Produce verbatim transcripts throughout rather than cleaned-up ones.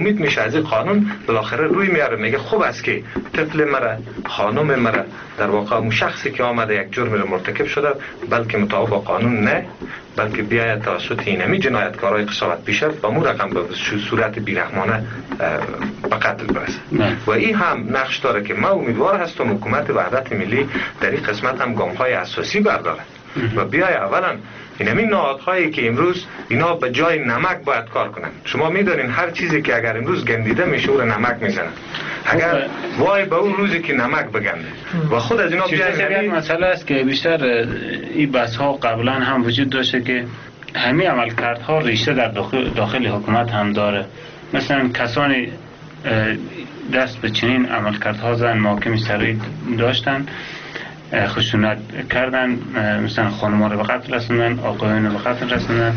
ناامید میشه از این قانون، بالاخره روی میاره میگه خوب است که طفل مرا، خانم مرا، در واقع اون شخصی که آمده یک جرم را مرتکب شده بلکه مطابق با قانون نه، بلکه بیاید توسط اینمی جنایتکارای قساوت پیشه با مو رقم به صورت بیرحمانه به قتل برسه. و این هم نقش داره که ما امیدوار هستم حکومت وحدت ملی در این قسمت هم گام‌های اساسی برداره و بیای اولا اینمی نهادهایی که امروز اینا به جای نمک باید کار کنن. شما میدونین هر چیزی که اگر امروز گندیده میشه او نمک میزنن، اگر وای به اون روزی که نمک بگنده و خود از اینا بیاین. یک مسئله است که بیشتر این بحث ها قبلا هم وجود داشته که همین عملکردها ریشه در داخل, داخل حکومت هم داره. مثلا کسانی دست به چنین عملکردها زدن، محاکم سرایی داشتن، خشونت کردن، مثلا خانم‌ها رو به قتل رسوندن، آقایان رو به قتل رسوندن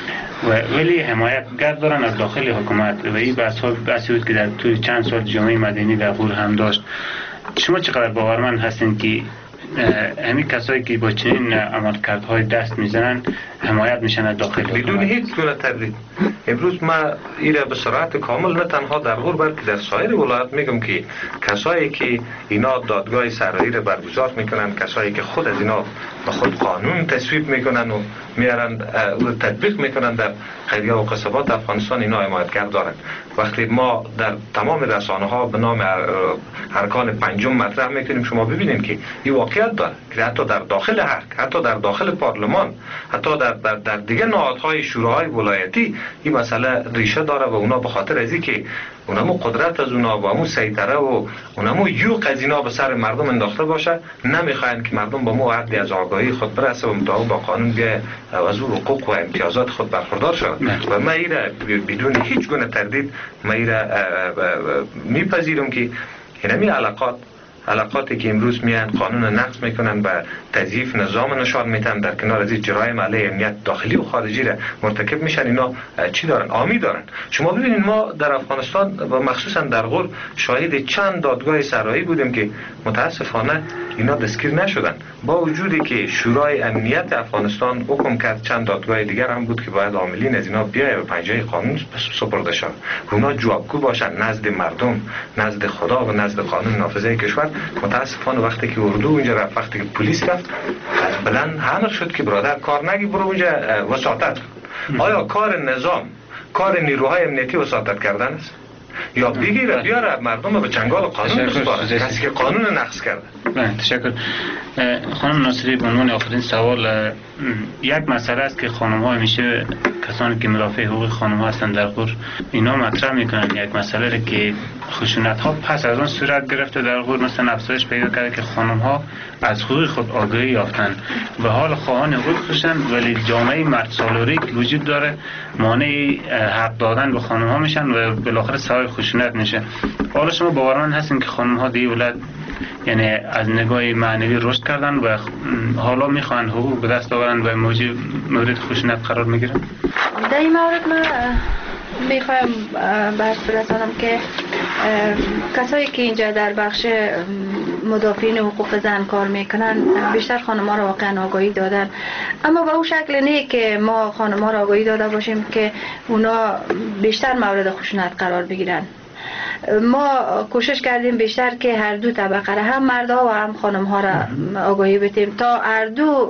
و ولی حمایتگر دارن از داخل حکومت و این بحث ها بحثی بود که در طول چند سال جامعه مدنی در غور هم داشت. شما چقدر باورمند هستین که همین کسایی که با چنین عملکردهای دست میزنن حمایت میشن از داخل حکومت؟ بدون هیچ گونه تردید. امروز ما ایره به صورت کامل نه تنها در غور بلکه در سایر ولایات میگم که کسایی که اینا دادگاه سرایی را برگزار میکنن، کسایی که خود از اینا به خود قانون تصویب میکنن و میارن و تطبیق میکنن در قضیه و قصابات افغانستان، اینا حمایتگر دارن. وقتی ما در تمام رسانه ها به نام ارکان پنجم مطرح میکنیم، شما ببینید که این واقعیت داره که حتی در داخل حق، حتی در داخل پارلمان، حتی در در, در دیگه نهادهای شوراهای ولایتی این مسئله ریشه داره و اونا به خاطر از اینکه اونمو قدرت از اونا و امو سیطره و اونمو یوق از اینا به سر مردم انداخته باشه، نمیخواین که مردم با مو حدی از آگاهی خود برسه و مطابق با قانون بیای از اون حقوق و امتیازات خود برخوردار شود. و ما ایره بدون هیچ گونه تردید ما ایره میپذیرم که اینمی علاقات علاقاتی که امروز میان قانون نقض میکنن و تضعیف نظام نشان میدن، در کنار از این جرایم علیه امنیت داخلی و خارجی را مرتکب میشن، اینا چی دارن؟ آمی دارن. شما ببینید ما در افغانستان و مخصوصا در غور شاهد چند دادگاه سرایی بودیم که متاسفانه اینا دستگیر نشدن، با وجودی که شورای امنیت افغانستان حکم کرد چند دادگاه دیگر هم بود که باید عاملین از اینا بیای و پنجه قانون سپرده شود، اونا جوابگو باشن نزد مردم، نزد خدا و نزد قانون نافذه کشور. متاسفانه وقتی که اردو اونجا رفت، وقتی که پلیس رفت، بلند حمق شد که برادر کار نگی برو اونجا وساطت. آیا کار نظام، کار نیروهای امنیتی وساطت کردن است؟ یا بگیره بیاره مردم به چنگال قانون بسپاره کسی که قانون نقض کرده؟ بله تشکر. خانم ناصری، به عنوان آخرین سوال، یک مسئله است که خانم ها همیشه کسانی که مدافع حقوق خانم ها هستند در غور اینا مطرح میکنن یک مسئله را که خشونت ها پس از آن صورت گرفته در غور، مثلا افزایش پیدا کرده که خانم ها از حقوق خود آگاهی یافتند و حال خواهان حقوق خودشند، ولی جامعه مرد سالاری که وجود داره مانع حق دادن به خانم ها میشن و بالاخره سبب خشونت میشه. حالا شما باورمند هستین که خانم ها دیگه ولایت یعنی از نگاه معنوی رشد کردن و حالا میخوان حقوق به دست آورن و موجب مورد خشونت قرار میگیرن؟ در این مورد من میخوایم بحث برسانم که کسایی که اینجا در بخش مدافعین حقوق زن کار میکنن بیشتر خانم‌ها را واقعا آگاهی دادن، اما به اون شکل نه که ما خانم‌ها را آگاهی داده باشیم که اونا بیشتر مورد خشونت قرار بگیرن. ما کوشش کردیم بیشتر که هر دو طبقه را، هم مردها و هم خانم ها را آگاهی بدیم تا هر دو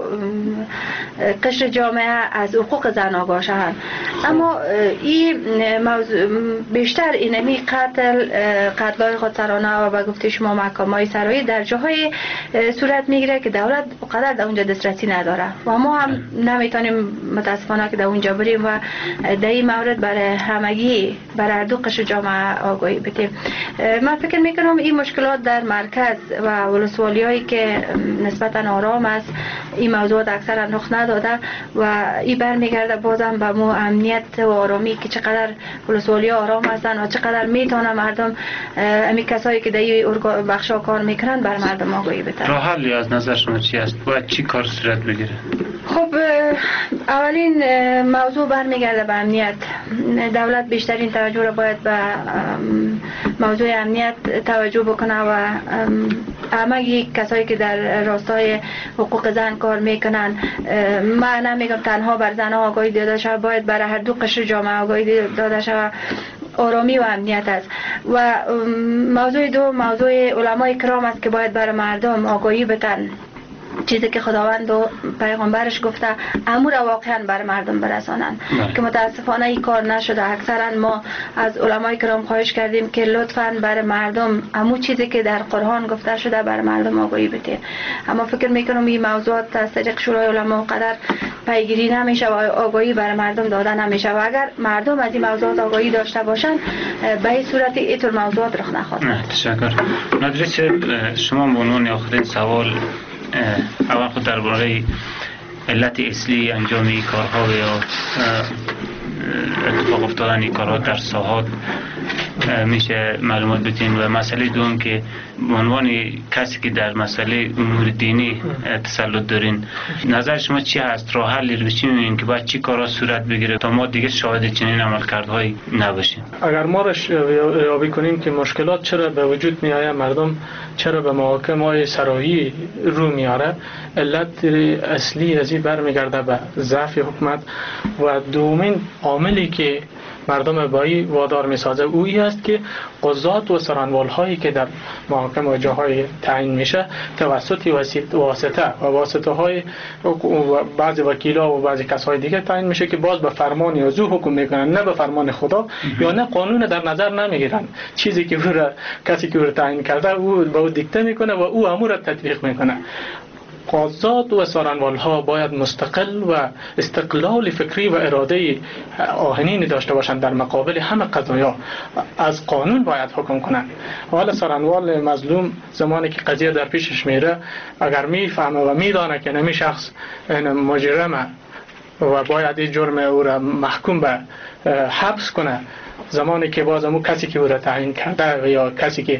قشر جامعه از حقوق زن آگاه شوند. اما این موضوع بیشتر اینمی قتل قتل‌های خودسرانه و به گفته شما محکمه‌های سرایی در جاهای صورت میگیره که دولت قدر در اونجا دسترسی نداره و ما هم نمیتونیم متاسفانه که در اونجا بریم و در این مورد برای همگی برای هر دو قشر جامعه آگاهی بدیم. من فکر میکنم این مشکلات در مرکز و ولسوالی هایی که نسبتا آرام است این موضوعات اکثر رخ نداده و این برمیگرده بازم به مو امنیت و آرامی که چقدر ولسوالی آرام هستن و چقدر میتونه مردم امی کسایی که در این بخشا کار میکنن بر مردم آگاهی بدن. راه حلی از نظر شما چی است؟ باید چی کار صورت بگیره؟ خب اولین موضوع برمیگرده به امنیت. دولت بیشترین توجه را باید به موضوع امنیت توجه بکنه و همه کسایی که در راستای حقوق زن کار میکنن، من نمیگم تنها بر زنها آگاهی داده شود، باید برای هر دو قشر جامعه آگاهی داده شود. آرامی و امنیت است. و موضوع دو موضوع علمای کرام است که باید برای مردم آگاهی بدن. چیزی که خداوند و پیغمبرش گفته امور واقعا بر مردم برسانند که متاسفانه این کار نشده. اکثرا ما از علمای کرام خواهش کردیم که لطفاً بر مردم امور چیزی که در قرآن گفته شده بر مردم آگاهی بده. اما فکر میکنم این موضوعات از طریق شورای علما قدر پیگیری نمیشه و آگاهی بر مردم داده نمیشه و اگر مردم از این موضوعات آگاهی داشته باشند به این صورت اینطور موضوعات رخ نخواهد. تشکر. نادرس شما به عنوان آخرین سوال اول خود درباره علت اصلی انجام این کارها و یا اتفاق افتادن این کارها در ساحات میشه معلومات بدین و مسئله دوم که به عنوان کسی که در مسئله امور دینی تسلط دارین نظر شما چی هست؟ راه حلی رو چی می‌بینین که باید چی کارا صورت بگیره تا ما دیگه شاهد چنین عملکردهایی نباشیم؟ اگر ما را یابی کنیم که مشکلات چرا به وجود میآید، مردم چرا به محاکم‌های سرایی رو میاره، علت اصلی از این برمیگرده به ضعف حکومت و دومین عاملی که مردم بایی وادار میسازه اویی است که قضات و سرانوال هایی که در محاکم و جاهای تعیین میشه توسط واسطه و واسطه های بعضی وکیلا و بعضی کسای دیگه تعیین میشه که باز به فرمان یا زو حکم میکنن، نه به فرمان خدا یا نه قانون در نظر نمیگیرن. چیزی که او را کسی که او را تعیین کرده او به او دیکته میکنه و او امور را تطبیق میکنه. قضات و سرانوال ها باید مستقل و استقلال فکری و اراده آهنین داشته باشند در مقابل همه قضایا، از قانون باید حکم کنند. حالا سرانوال مظلوم زمانی که قضیه در پیشش میره اگر میفهمه و میدانه که نمی شخص مجرمه و باید این جرم او را محکوم به حبس کنه، زمانی که باز امو کسی که او را تعیین کرده یا کسی که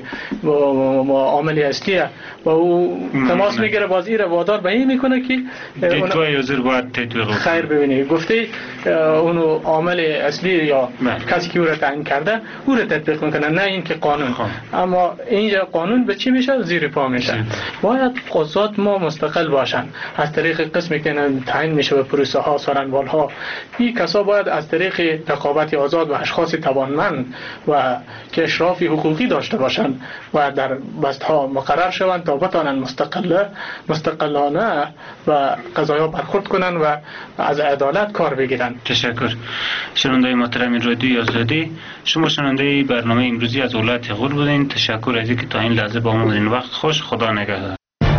عامل اصلیه و او تماس میگیره باز این را وادار به این میکنه که دیدگاه حضور باید تطبیق خیر ببینی گفته اونو عامل اصلی یا کسی که او را تعیین کرده او را تطبیق میکنه، نه این که قانون. اما اینجا قانون به چی میشه؟ زیر پا میشه. باید قضات ما مستقل باشن از طریق قسمی که تعیین میشه به پروسه ها سرانوال ها. این کسا باید از طریق رقابت آزاد و اشخاص توانمند و که اشرافی حقوقی داشته باشند و در بستها مقرر شوند تا بتانند مستقل مستقلانه و قضایا برخورد کنند و از عدالت کار بگیرند. تشکر. شنوندای محترم رادیوی آزادی، شما شنونده برنامه امروزی از ولایت غور بودین. تشکر از اینکه تا این لحظه با ما بودین. وقت خوش. خدا نگهدار.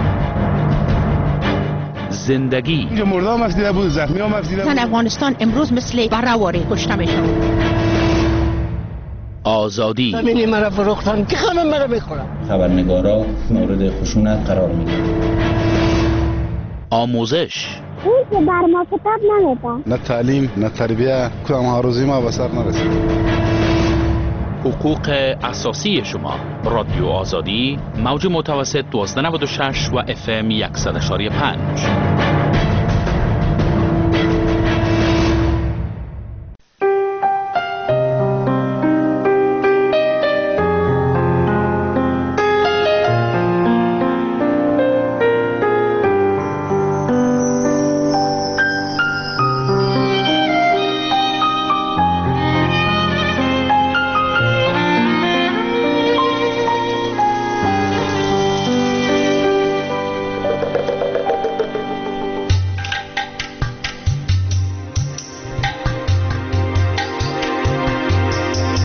زندگی اینجا مردم هم دیده بود، زخمی هم دیده بود. افغانستان امروز مثل برآواره کشته میشن. آزادی همینی مرا فروختن که همه مرا میخورن. خبرنگارا مورد خشونت قرار میگیرن. آموزش اون که بر ما کتاب نمیدن. نه تعلیم نه تربیه، کدام هاروزی ما به سر نرسید. حقوق اساسی شما. رادیو آزادی موج متوسط دوازده نود و شش و اف ام صد و شش و پنج.